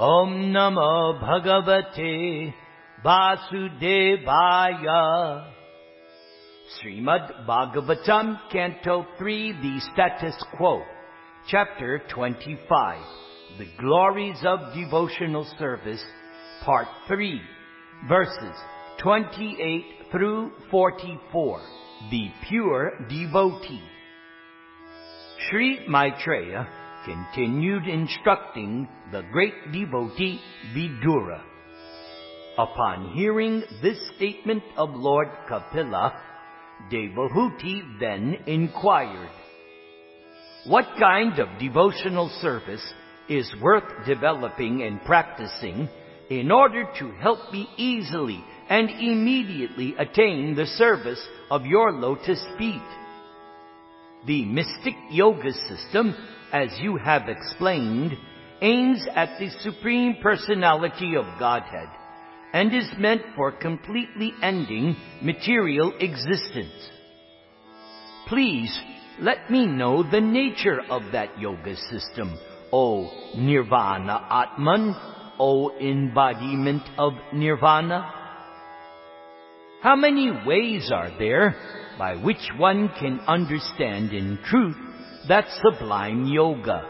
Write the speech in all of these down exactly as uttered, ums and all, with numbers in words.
Om Namo Bhagavate Vasudevaya. Srimad Bhagavatam, Canto three, the Status Quo, Chapter twenty-five, The Glories of Devotional Service, Part three, Verses twenty-eight through forty-four, The Pure Devotee. Sri Maitreya continued instructing the great devotee Vidura. Upon hearing this statement of Lord Kapila, Devahuti then inquired, "What kind of devotional service is worth developing and practicing in order to help me easily and immediately attain the service of your lotus feet?" The mystic yoga system, as you have explained, aims at the Supreme Personality of Godhead and is meant for completely ending material existence. Please let me know the nature of that yoga system, O Nirvana Atman, O embodiment of Nirvana. How many ways are there by which one can understand in truth that sublime yoga?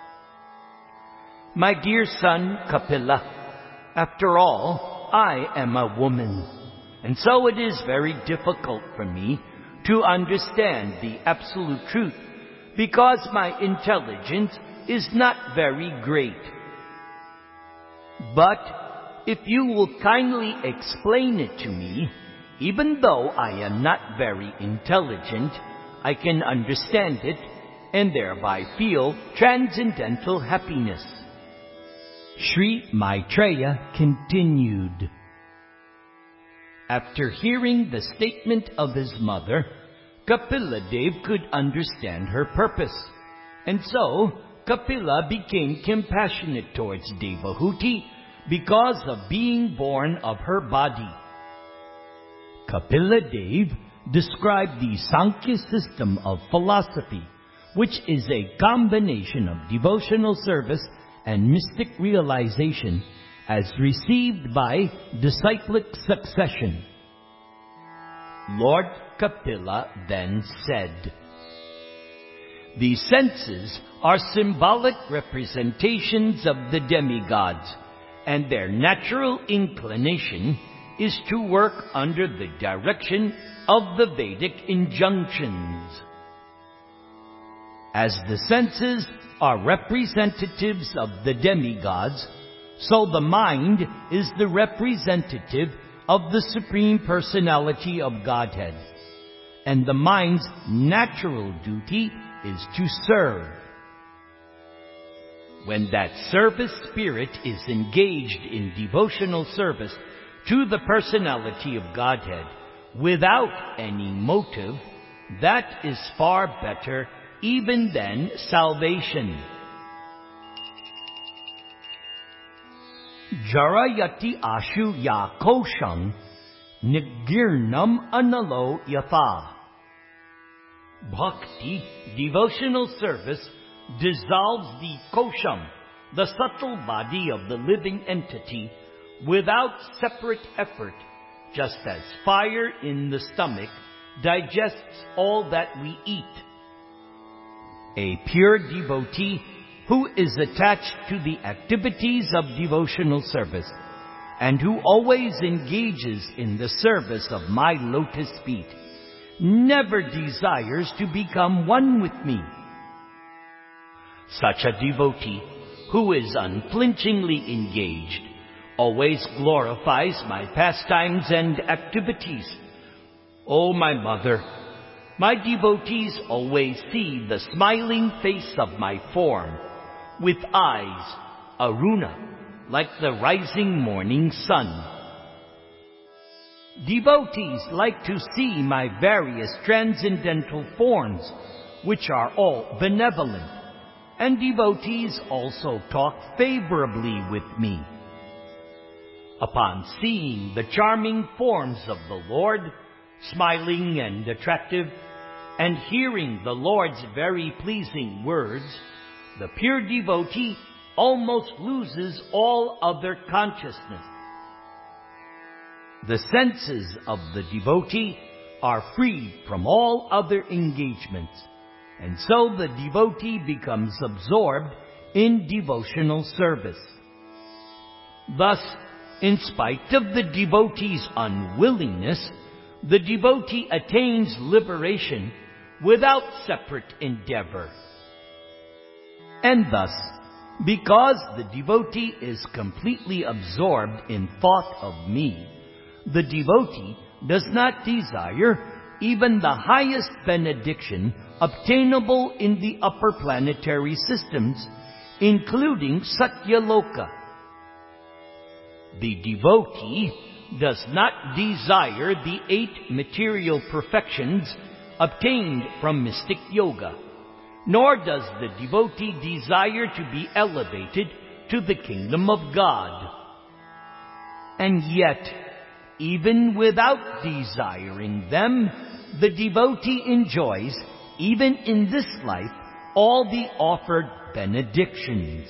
My dear son Kapila, after all, I am a woman, and so it is very difficult for me to understand the absolute truth because my intelligence is not very great. But if you will kindly explain it to me, even though I am not very intelligent, I can understand it and thereby feel transcendental happiness. Sri Maitreya continued. After hearing the statement of his mother, Kapila Dev could understand her purpose, and so Kapila became compassionate towards Devahuti because of being born of her body. Kapila Dev described the Sankhya system of philosophy, which is a combination of devotional service and mystic realization, as received by disciplic succession. Lord Kapila then said, "The senses are symbolic representations of the demigods, and their natural inclination is to work under the direction of the Vedic injunctions. As the senses are representatives of the demigods, so the mind is the representative of the Supreme Personality of Godhead, and the mind's natural duty is to serve. When that service spirit is engaged in devotional service to the Personality of Godhead without any motive, that is far better even than salvation. Jarayati ashu ya koshang nigirnam analo yatha." Bhakti, devotional service, dissolves the kosham, the subtle body of the living entity, without separate effort, just as fire in the stomach digests all that we eat. A pure devotee who is attached to the activities of devotional service and who always engages in the service of my lotus feet never desires to become one with me. Such a devotee who is unflinchingly engaged always glorifies my pastimes and activities. O my mother, my devotees always see the smiling face of my form, with eyes, Aruna, like the rising morning sun. Devotees like to see my various transcendental forms, which are all benevolent, and devotees also talk favorably with me. Upon seeing the charming forms of the Lord, smiling and attractive, and hearing the Lord's very pleasing words, the pure devotee almost loses all other consciousness. The senses of the devotee are freed from all other engagements, and so the devotee becomes absorbed in devotional service. Thus, in spite of the devotee's unwillingness, the devotee attains liberation without separate endeavor. And thus, because the devotee is completely absorbed in thought of me, the devotee does not desire even the highest benediction obtainable in the upper planetary systems, including Satyaloka. The devotee does not desire the eight material perfections obtained from mystic yoga, nor does the devotee desire to be elevated to the kingdom of God. And yet, even without desiring them, the devotee enjoys, even in this life, all the offered benedictions.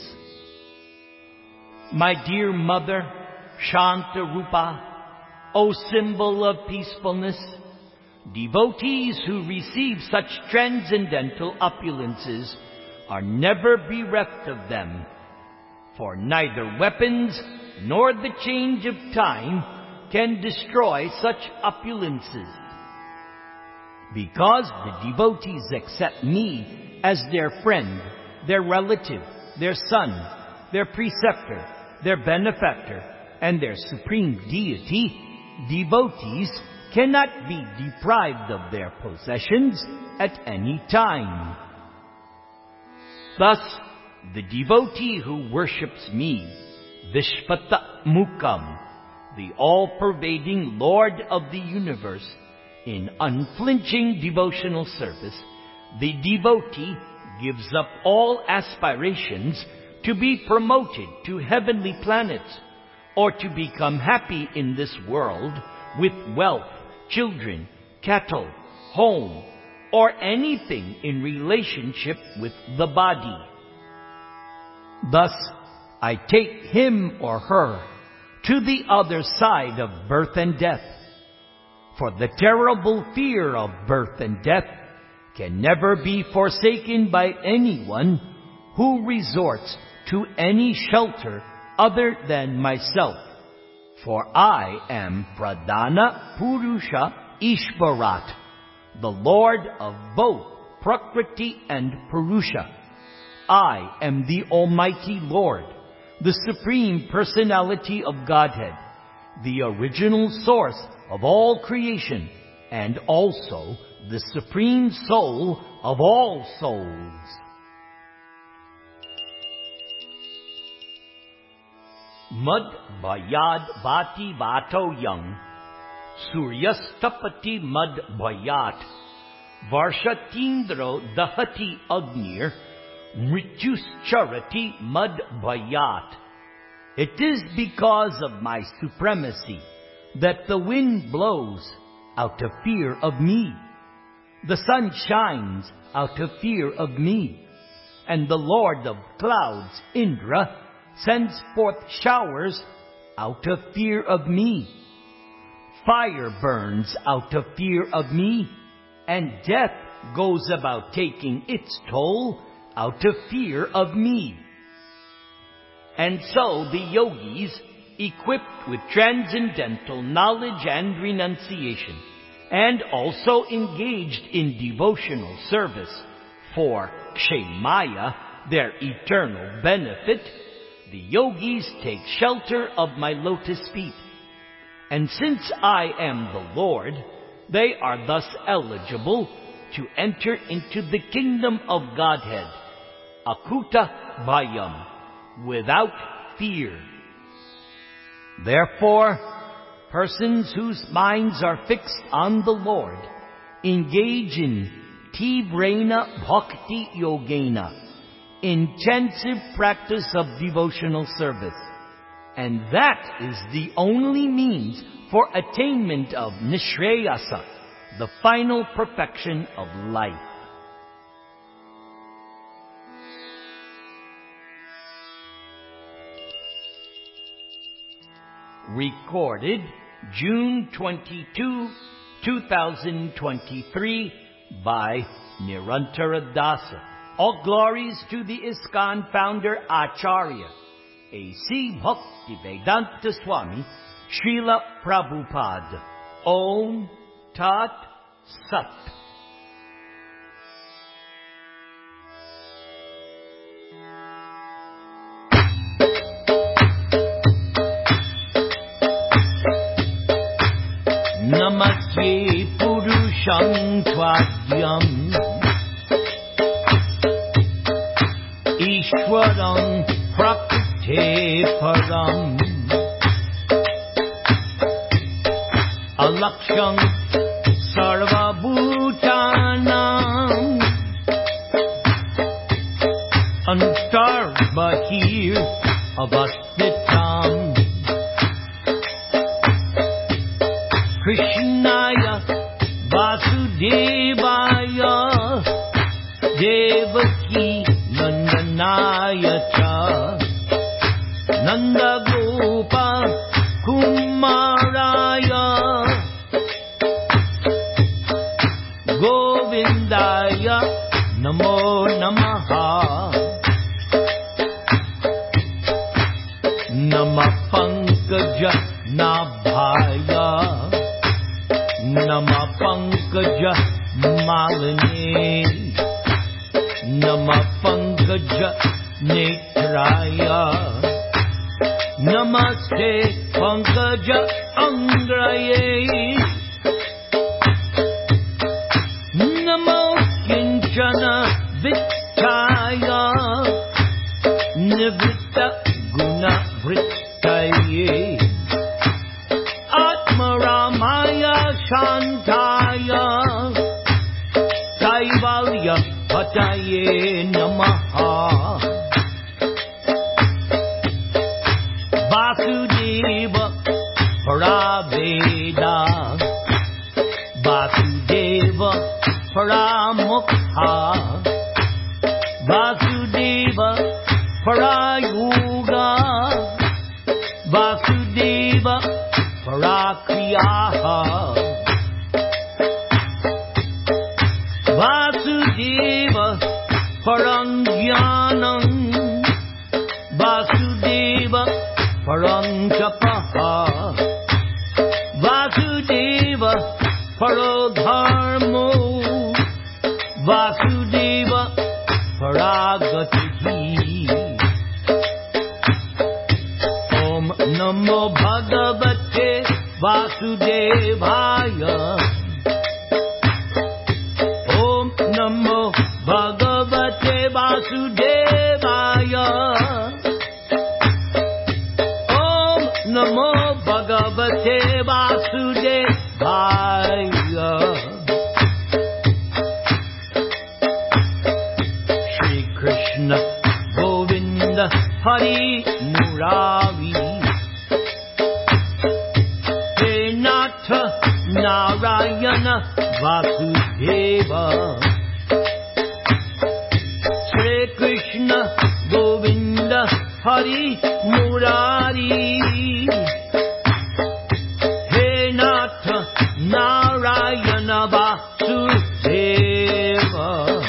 My dear Mother, Shanta Rupa, O symbol of peacefulness, devotees who receive such transcendental opulences are never bereft of them, for neither weapons nor the change of time can destroy such opulences. Because the devotees accept me as their friend, their relative, their son, their preceptor, their benefactor, and their supreme deity, devotees cannot be deprived of their possessions at any time. Thus, the devotee who worships me, Vishvata Mukham, the all-pervading Lord of the universe, in unflinching devotional service, the devotee gives up all aspirations to be promoted to heavenly planets, or to become happy in this world with wealth, children, cattle, home, or anything in relationship with the body. Thus, I take him or her to the other side of birth and death, for the terrible fear of birth and death can never be forsaken by anyone who resorts to any shelter other than myself, for I am Pradhana Purusha Ishvarat, the Lord of both Prakriti and Purusha. I am the Almighty Lord, the Supreme Personality of Godhead, the original source of all creation, and also the Supreme Soul of all souls. Mad Bhayad Bhati Vato Yang, Suryastapati Mad Bhayat, Varshatindro Dahati Agnir, Mrityuscharati Mad Bhayat. It is because of my supremacy that the wind blows out of fear of me, the sun shines out of fear of me, and the Lord of clouds, Indra, sends forth showers out of fear of me. Fire burns out of fear of me, and death goes about taking its toll out of fear of me. And so the yogis, equipped with transcendental knowledge and renunciation, and also engaged in devotional service for Kshemaya, their eternal benefit, the yogis take shelter of my lotus feet. And since I am the Lord, they are thus eligible to enter into the kingdom of Godhead, Akuta Bhayam, without fear. Therefore, persons whose minds are fixed on the Lord engage in Tivrena Bhakti Yogena, intensive practice of devotional service. And that is the only means for attainment of Nishreyasa, the final perfection of life. recorded June twenty-second, two thousand twenty-three by Nirantara Dasa. All glories to the ISKCON founder Acharya A C Bhaktivedanta Swami Srila Prabhupada. Om Tat Sat. Namasye Purusham Tvadyam Ishwaram Prakrite Param Alaksham Sarva Bhutanam Antar Bahir Avastitam Krishnaya Vasudevaya Devaki Nandanaya Cha Nanda Gopa Kumaraya Govindaya Namo Namaha Nama Pankaja Nabhaya Nama Pankaja Malini Nama Pankaja Netraya Namaste Pankaja Angraye Namo Kinchana Vittaya Nivritta Guna Vrittaye Atmaramaya Shantaya Kaivalya Pataye Namaha Vasudeva Paraveda Vasudeva Paramukha Vasudeva Parayuga Vasudeva Parakriyaha Vasudeva Parangyanam Vasudeva Parantapaha Vasudeva Parodharmo Vasudeva Paragatihi Om Namo Bhagavate Vasudevaya Om Namo Bhagavate Vasudevaya Om Namo Bhagavate Vasudevaya Shri Krishna Govinda Hari Murari He Natha Narayana Vasudeva Shri Krishna Govinda Hari Murari He Natha Narayana Vasudeva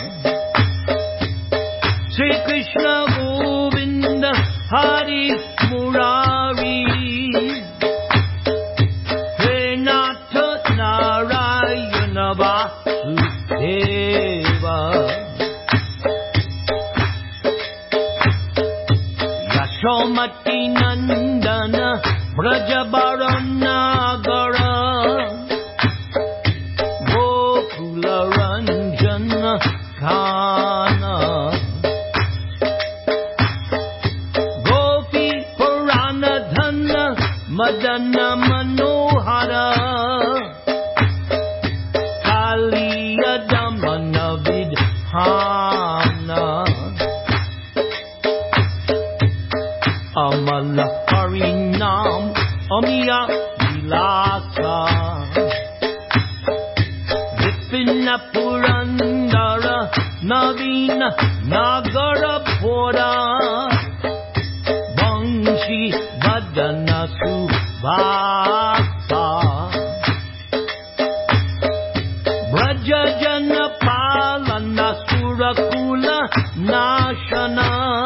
Shri Krishna Govinda Hari Murari He Natha Narayana Vasudeva Yashomati Nandana Brajabaranagara Gokula Ranjana Kana Gopi Puranadhana Madana Manohara Kaliya Damana Vidhana Amala Harinam Amiya Vilasa Vipina Purandara Navina Nagara Pora Bangshi Vadana Vasa Braja Jana Palana Surakula Nashana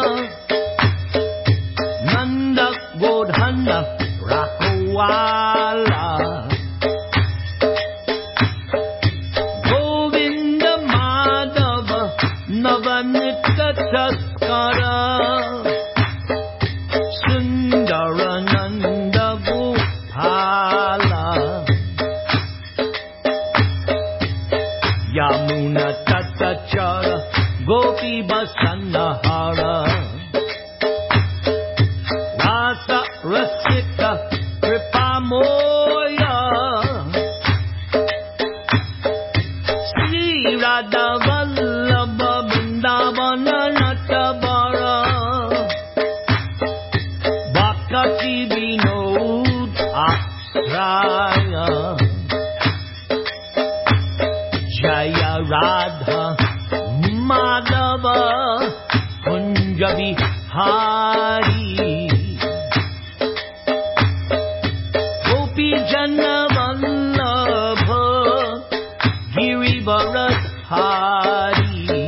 Nanda Godhana Rakawala Govinda Madhava Navanita Taskara Sundarananda Gopala Yamuna Tatachara Gopi Basanahara Rasa Rasika Kripamoya Sri Radha Vallabha Vrindavana Natabara Bhakti Vinod Asraya Jaya Radha Madhava Kunjabi Hari Gopi Jana Vallabha Giribharat Hari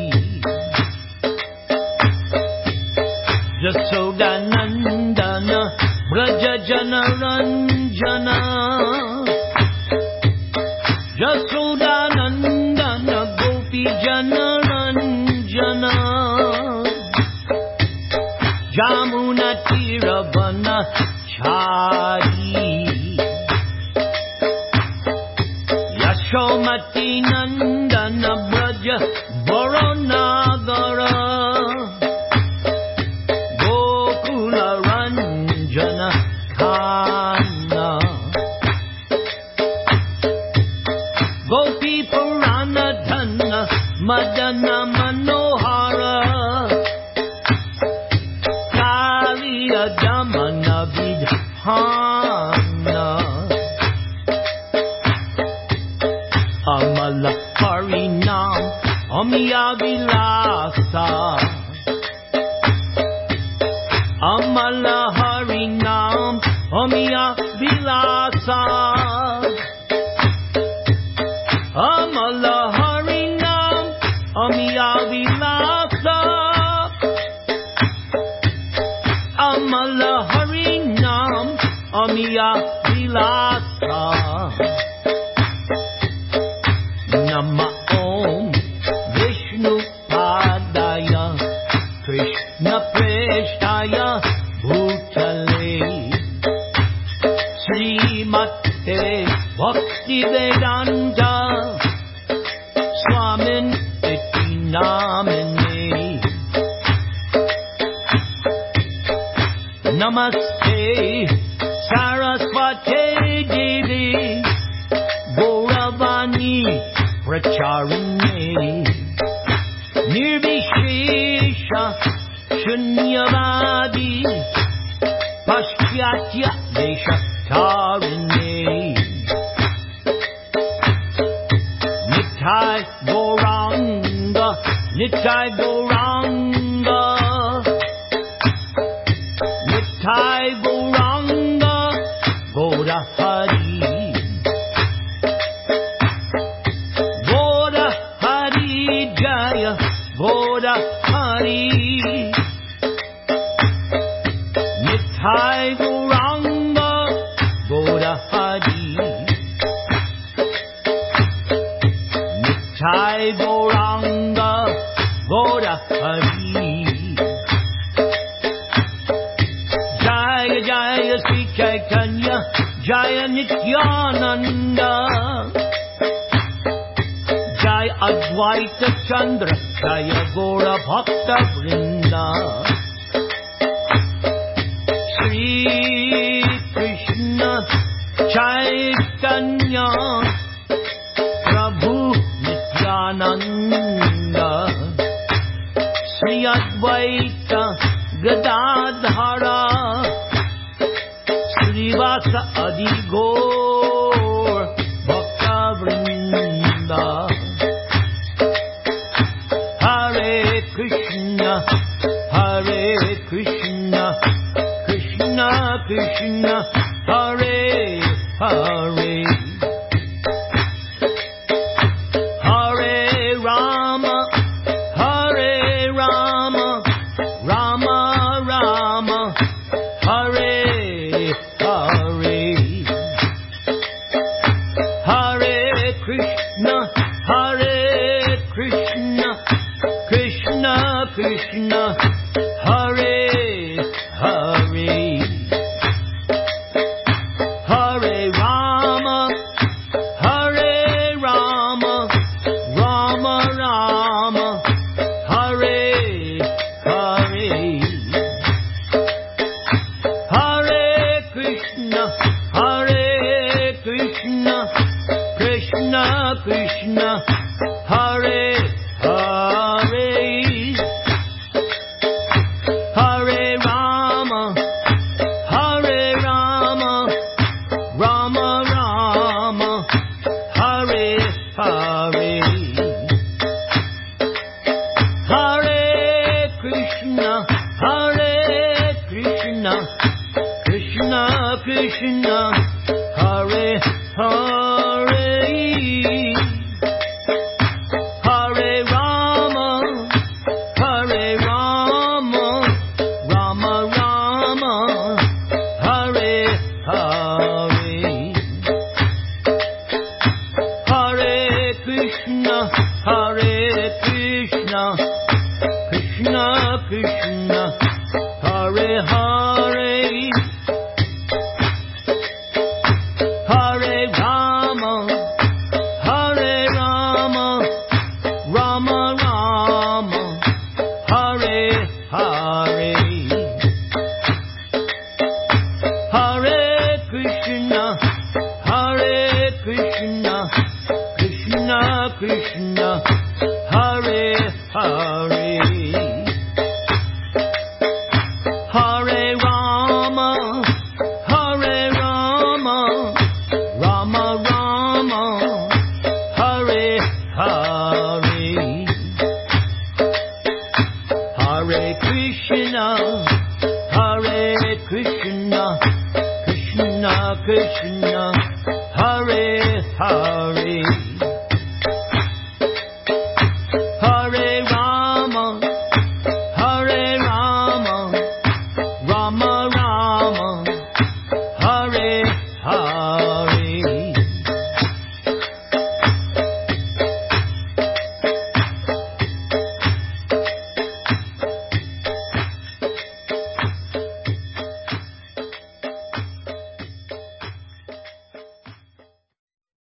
Jasodanandana Braja Jana Ranjana Jasodanandana Gopi Jana Ranjana Jamuna Tiravana Chari Yashomati Nandana Braja Varanagara Gokula Ranjana Khana Gopi Purana Dhanna Madana Manohara Kaliya Damana Vidhana Amala Harinam Amiya Vilasa Amala Harinam Amiya Vilasa Amala Harinam Amiya Vilasa Amala Harinam Amiya Vilasa Nama Om Vishnu Padaya Krishna Preshtaya Bhutale Srimate Bhakti Vedanta Swamin Iti Namine Namaste Saraswate Devi Gauravani Pracharine Nirvishesha Shunyavadi Paschatya Desha Tarine Nitai Gauranga Nitai Gauranga Nitai Gauranga Gaura Hari Gaura Hari Jaya Gaura Hari Nitai Gauranga Gaura Hari Nitai Gauranga Gaura Hari Jaya Jaya Sri Chaitanya Jaya Nityananda Jaya Advaita Chandra Jaya Gaura Bhakta Vrinda Shri Krishna Chaitanya Prabhu Nityananda Shri Advaita Gadadhara Srivasa Adi Gaur Bhakta Vrinda Hare Krishna Hare Krishna Krishna Krishna Hare Krishna, Hare Krishna, Krishna Krishna, Hare Hare, Hare Rama, Hare Rama, Rama Rama, Hare Hare, Hare Krishna, Hare Krishna, Krishna Krishna, Hare Hare, Hare Rama, Hare Rama, Rama Rama, Hare Hare, Hare Krishna, Hare Krishna, Krishna Krishna, Hare Hare, Hare Rama, Hare Rama, Rama Rama, Hare Hare, Hare Krishna, Hare Krishna, Krishna Krishna, Hare Hare, Hare Rama, Hare Rama, Rama Rama, Hare Hare, Hare Krishna, Hare Krishna, Krishna Krishna, Hare Hare, Hare Rama, Hare Rama, Rama Rama, Hare Hare, Hare Krishna, Hare Krishna, Krishna Krishna, Hare Hare.